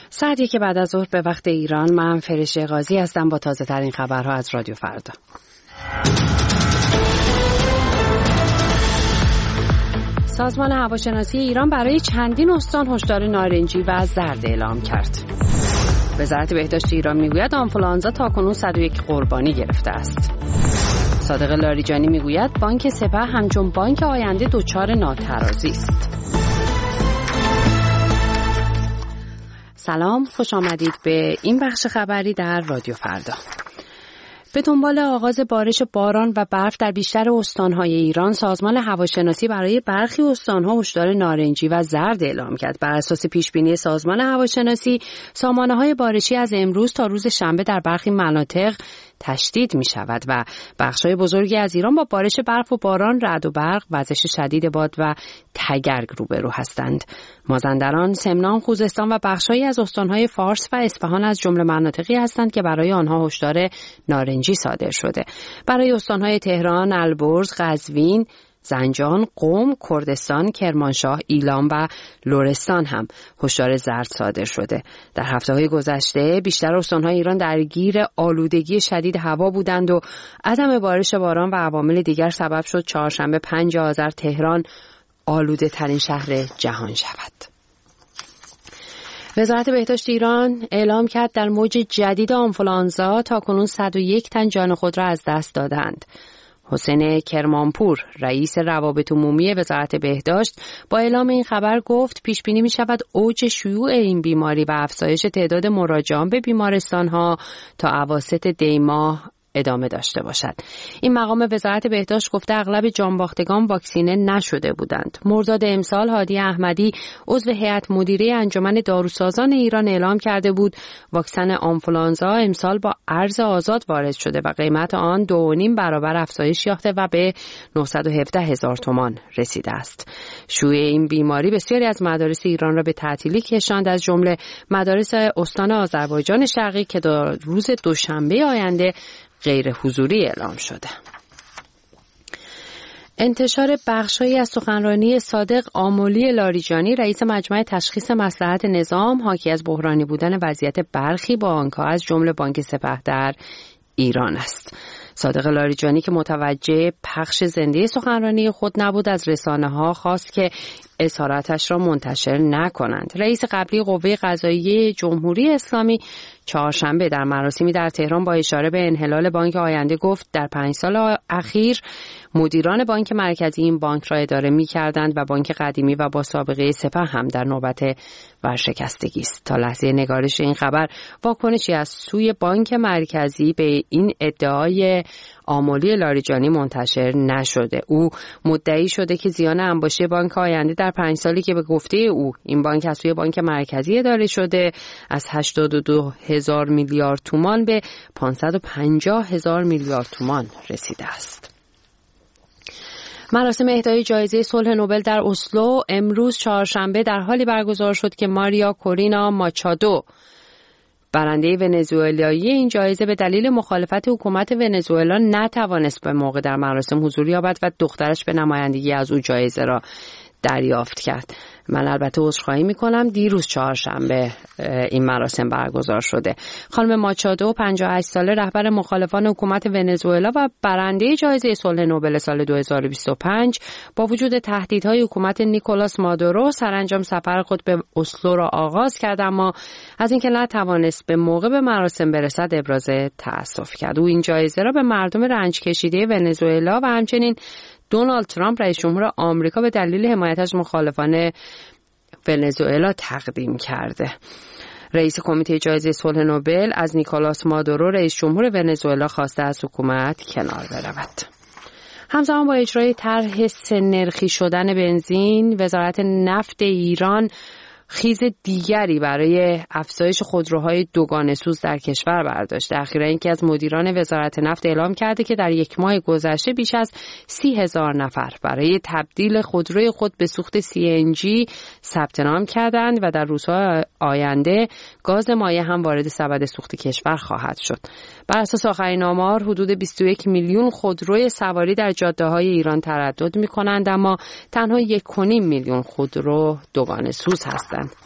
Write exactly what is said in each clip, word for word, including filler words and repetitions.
ساعت یک بعد از ظهر به وقت ایران. من فرشته قاضی هستم با تازه ترین خبرها از رادیو فردا. سازمان هواشناسی ایران برای چندین استان هشدار نارنجی و زرد اعلام کرد. وزارت بهداشت ایران میگوید آنفولانزا تاکنون صد و یک قربانی گرفته است. صادق لاریجانی میگوید بانک سپه همچون بانک آینده دچار ناترازی است. سلام، خوش آمدید به این بخش خبری در رادیو فردا. به دنبال آغاز بارش باران و برف در بیشتر استان‌های ایران، سازمان هواشناسی برای برخی استان‌ها هشدار نارنجی و زرد اعلام کرد. بر اساس پیشبینی سازمان هواشناسی، سامانه‌های بارشی از امروز تا روز شنبه در برخی مناطق تشدید می شود و بخشای بزرگی از ایران با بارش برف و باران، رعد و برق، وزش شدید باد و تگرگ روبرو هستند. مازندران، سمنان، خوزستان و بخشایی از استانهای فارس و اصفهان از جمله مناطقی هستند که برای آنها هشدار نارنجی صادر شده. برای استانهای تهران، البرز، قزوین، زنجان، قم، کردستان، کرمانشاه، ایلام و لرستان هم هشدار زرد صادر شده. در هفته‌های گذشته بیشتر استان‌های ایران درگیر آلودگی شدید هوا بودند و عدم بارش باران و عوامل دیگر سبب شد چهارشنبه پنج آذر تهران آلوده ترین شهر جهان شود. وزارت بهداشت ایران اعلام کرد در موج جدید آنفولانزا تاکنون صد و یک تن جان خود را از دست دادند. حسین کرمانپور، رئیس روابط عمومی وزارت بهداشت، با اعلام این خبر گفت پیش بینی می شود اوج شیوع این بیماری و افزایش تعداد مراجعان به بیمارستان‌ها تا اواسط دی ماه ادامه داشته باشد. این مقام وزارت بهداشت گفته اغلب جانباختگان واکسینه نشده بودند. مرداد امسال هادی احمدی عضو هیئت مدیره انجمن داروسازان ایران اعلام کرده بود واکسن آنفولانزا امسال با ارز آزاد وارد شده و قیمت آن دو و نیم برابر افزایش یافته و به نهصد و هفده هزار تومان رسیده است. شیوع این بیماری بسیاری از مدارس ایران را به تعطیلی کشاند، از جمله مدارس استان آذربایجان شرقی که در روز دوشنبه آینده غیر حضوری اعلام شده. انتشار بخشایی از سخنرانی صادق آملی لاریجانی، رئیس مجمع تشخیص مصلحت نظام، حاکی از بحرانی بودن وضعیت برخی بانک‌ها از جمله بانک سپه در ایران است. صادق لاریجانی که متوجه پخش زنده سخنرانی خود نبود، از رسانه‌ها خواست که اظهاراتش را منتشر نکنند. رئیس قبلی قوه قضاییه جمهوری اسلامی چهارشنبه در مراسمی در تهران با اشاره به انحلال بانک آینده گفت در پنج سال اخیر مدیران بانک مرکزی این بانک را اداره می‌کردند و بانک قدیمی و با سابقه سپه هم در نوبت ورشکستگی است. تا لحظه نگارش این خبر واکنشی از سوی بانک مرکزی به این ادعای آملی لاریجانی منتشر نشده. او مدعی شده که زیان انباشته بانک آینده در پنج سالی که به گفته او این بانک از سوی بانک مرکزی اداره شده از هشتاد و دو هزار میلیارد تومان به پانصد و پنجاه هزار میلیارد تومان رسیده است. مراسم اهدای جایزه صلح نوبل در اسلو امروز چهارشنبه در حالی برگزار شد که ماریا کورینا ماچادو، برنده ونزوئلایی این جایزه، به دلیل مخالفت حکومت ونزوئلا نتوانست به موقع در مراسم حضور یابد و دخترش به نمایندگی از او جایزه را دریافت کرد. من البته عذرخواهی میکنم، دیروز چهارشنبه این مراسم برگزار شده. خانم ماچادو پنجاه و هشت ساله، رهبر مخالفان حکومت ونزوئلا و برنده جایزه صلح نوبل سال دو هزار و بیست و پنج، با وجود تهدیدهای حکومت نیکولاس مادورو سرانجام سفر خود به اسلو را آغاز کرد، اما از اینکه نتوانست به موقع به مراسم برسد ابراز تأسف کرد. او این جایزه را به مردم رنج کشیده ونزوئلا و همچنین دونالد ترامپ رئیس جمهور آمریکا به دلیل حمایت از مخالفان ونزوئلا تقدیم کرده. رئیس کمیته جایزه صلح نوبل از نیکولاس مادورو رئیس جمهور ونزوئلا خواسته از حکومت کنار برود. همزمان با اجرای طرح سه‌نرخی شدن بنزین، وزارت نفت ایران خیز دیگری برای افزایش خودروهای دوگانه سوز در کشور برداشته. اخیراً یکی از مدیران وزارت نفت اعلام کرده که در یک ماه گذشته بیش از سی هزار نفر برای تبدیل خودروی خود به سوخت سی ان جی ثبت نام کردند و در روزهای آینده گاز مایع هم وارد سبد سوخت کشور خواهد شد. بر اساس آخرین آمار حدود بیست و یک میلیون خودروی سواری در جاده‌های ایران تردد می‌کنند، اما تنها یک و نیم میلیون خودرو دوگانه سوز هستند.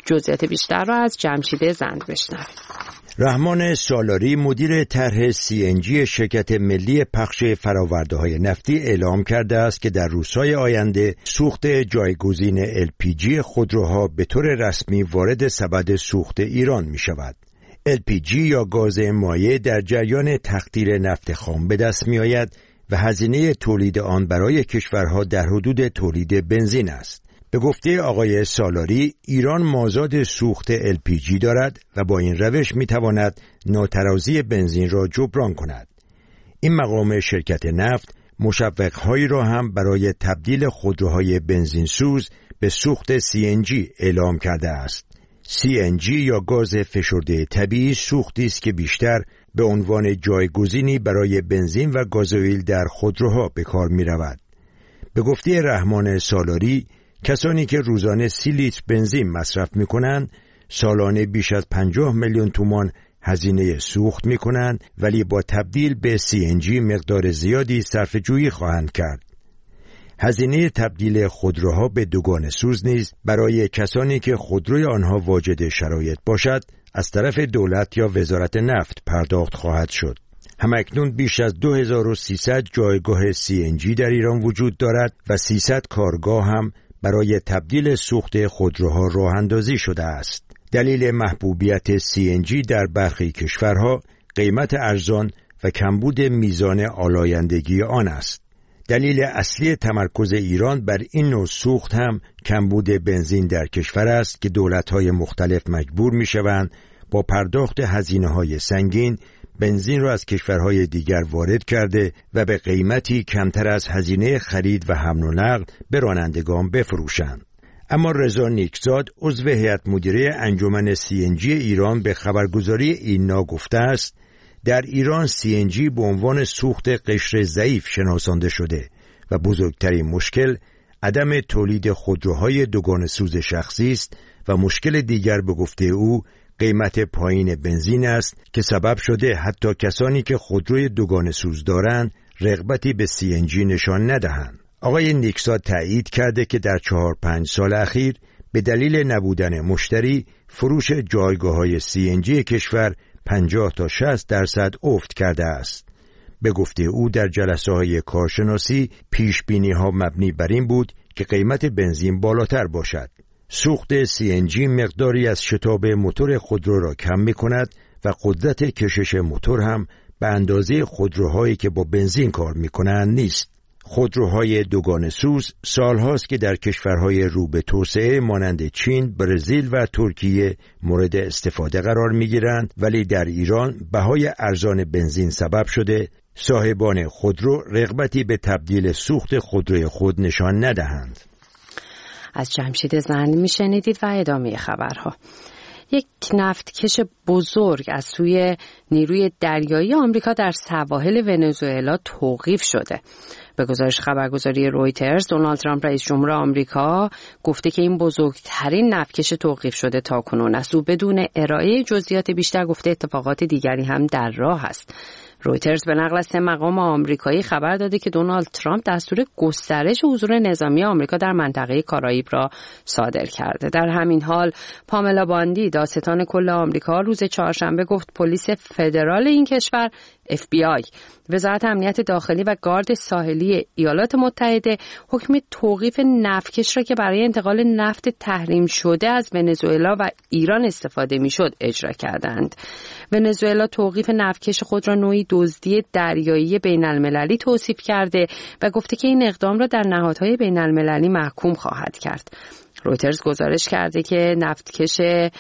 جزئیات بیشتر را از جمشید زند بشنویم. رحمان سالاری مدیر طرح سی ان جی شرکت ملی پخش فرآورده‌های نفتی اعلام کرده است که در روزهای آینده سوخت جایگزین ال پی جی خودروها به طور رسمی وارد سبد سوخت ایران می شود. ال پی جی یا گاز مایع در جریان تقطیر نفت خام به دست می آید و هزینه تولید آن برای کشورها در حدود تولید بنزین است. به گفته آقای سالاری، ایران مازاد سوخت ال پی جی دارد و با این روش می تواند ناترازی بنزین را جبران کند. این مقام شرکت نفت مشوق‌هایی را هم برای تبدیل خودروهای بنزین سوز به سوخت سی ان جی اعلام کرده است. سی ان جی یا گاز فشرده طبیعی سوختی است که بیشتر به عنوان جایگزینی برای بنزین و گازوئیل در خودروها به کار می رود. به گفته رحمان سالاری، کسانی که روزانه سی لیتر بنزین مصرف می کنند سالانه بیش از پنجاه میلیون تومان هزینه سوخت می کنند، ولی با تبدیل به سی ان جی مقدار زیادی صرفه جویی خواهند کرد. هزینه تبدیل خودروها به دوگانه سوز نیز برای کسانی که خودروی آنها واجد شرایط باشد از طرف دولت یا وزارت نفت پرداخت خواهد شد. همکنون بیش از دو هزار و سیصد جایگاه سی ان جی در ایران وجود دارد و سیصد کارگاه هم برای تبدیل سوخت خودروها راه اندازی شده است. دلیل محبوبیت سی ان جی در برخی کشورها قیمت ارزان و کمبود میزان آلایندگی آن است. دلیل اصلی تمرکز ایران بر این نوع سوخت هم کمبود بنزین در کشور است که دولت‌های مختلف مجبور می‌شوند با پرداخت هزینه‌های سنگین بنزین را از کشورهای دیگر وارد کرده و به قیمتی کمتر از هزینه خرید و حمل و نقل به رانندگان بفروشند. اما رضا نیکزاد عضو هیئت مدیره انجمن سی ان جی ایران به خبرگزاری اینا گفته است در ایران سی ان جی به عنوان سوخت قشر ضعیف شناسانده شده و بزرگترین مشکل عدم تولید خودروهای دوگانه سوز شخصی است و مشکل دیگر به گفته او قیمت پایین بنزین است که سبب شده حتی کسانی که خودروی دوگانه سوز دارند رغبتی به سی ان جی نشان ندهند. آقای نیکزاد تایید کرده که در چهار پنج سال اخیر به دلیل نبودن مشتری فروش جایگاه‌های سی ان جی کشور پنجاه تا شصت درصد افت کرده است. به گفته او در جلسه‌های کارشناسی پیش‌بینی‌ها مبنی بر این بود که قیمت بنزین بالاتر باشد. سوخت سی ان جی مقداری از شتاب موتور خودرو را کم می‌کند و قدرت کشش موتور هم به اندازه خودروهایی که با بنزین کار می‌کنند نیست. خودروهای دوگانه سوز سالهاست که در کشورهای رو به توسعه مانند چین، برزیل و ترکیه مورد استفاده قرار می‌گیرند، ولی در ایران بهای ارزان بنزین سبب شده صاحبان خودرو رغبتی به تبدیل سوخت خودروی خود نشان ندهند. از جمشید زند میشنیدید و ادامه خبرها. یک نفتکش بزرگ از سوی نیروی دریایی آمریکا در سواحل ونزوئلا توقیف شده. به گزارش خبرگزاری رویترز، دونالد ترامپ رئیس جمهور آمریکا گفته که این بزرگترین نفتکش توقیف شده تاکنون است. او بدون ارائه جزئیات بیشتر گفته اتفاقات دیگری هم در راه است. رویترز به نقل از سه مقام آمریکایی خبر داده که دونالد ترامپ دستور گسترش حضور نظامی آمریکا در منطقه کارائیب را صادر کرده. در همین حال پاملا باندی، دادستان کل آمریکا، روز چهارشنبه گفت پلیس فدرال این کشور اف بی آی، وزارت امنیت داخلی و گارد ساحلی ایالات متحده حکم توقیف نفتکش را که برای انتقال نفت تحریم شده از ونزوئلا و ایران استفاده میشد اجرا کردند. ونزوئلا توقیف نفتکش خود را نوعی دزدی دریایی بین المللی توصیف کرده و گفته که این اقدام را در نهادهای بین المللی محکوم خواهد کرد. رویترز گزارش کرده که نفتکش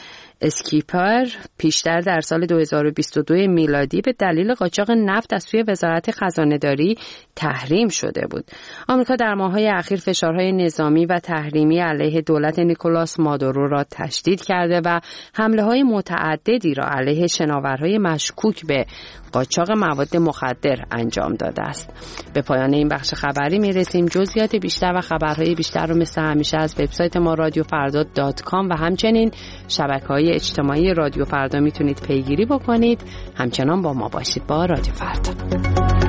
اسکیپر پیشتر در سال دو هزار و بیست و دو میلادی به دلیل قاچاق نفت از سوی وزارت خزانه‌داری تحریم شده بود. آمریکا در ماه‌های اخیر فشارهای نظامی و تحریمی علیه دولت نیکولاس مادورو را تشدید کرده و حمله‌های متعددی را علیه شناورهای مشکوک به قاچاق مواد مخدر انجام داده است. به پایان این بخش خبری میرسیم. جزئیات بیشتر و خبرهای بیشتر رو مثل همیشه از وبسایت ما رادیو فردا دات کام و همچنین شبکه‌های اجتماعی رادیو فردا میتونید پیگیری بکنید. همچنان با ما باشید با رادیو فردا.